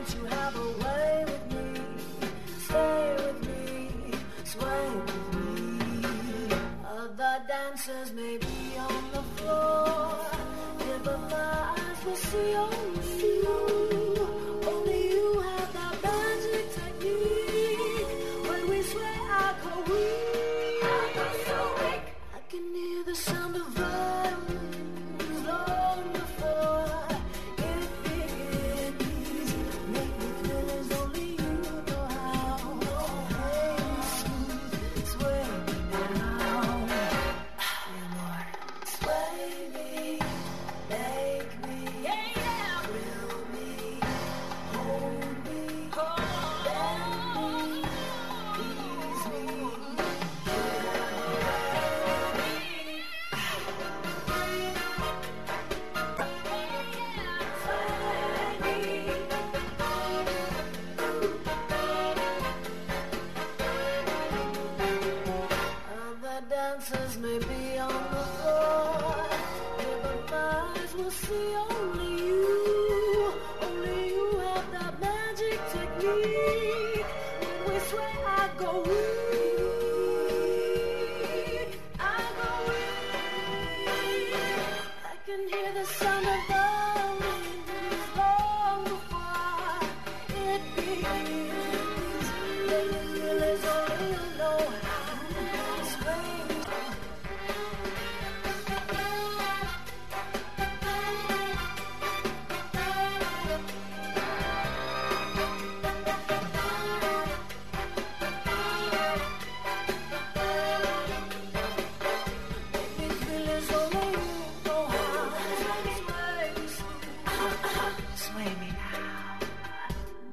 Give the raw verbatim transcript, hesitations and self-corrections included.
can't you have a way with me? Stay with me, sway with me. Other dancers may be on the floor, yeah, but my eyes will see only you. Only you have that magic technique. When we sway, I go weak. I go so weak. I can hear the sound of violins long before it begins. Make me feel as only you know how. Hey, smooth, sway me now. Yeah, Lord. Sway me, make me, yeah, yeah. Thrill me, hold me, bend me, ease me, other dancers may be on the floor, yeah, but my eyes will see only you. Only you have that magic technique. When we sway, I go weak. I go weak. I can hear the sound of violins long before it begins.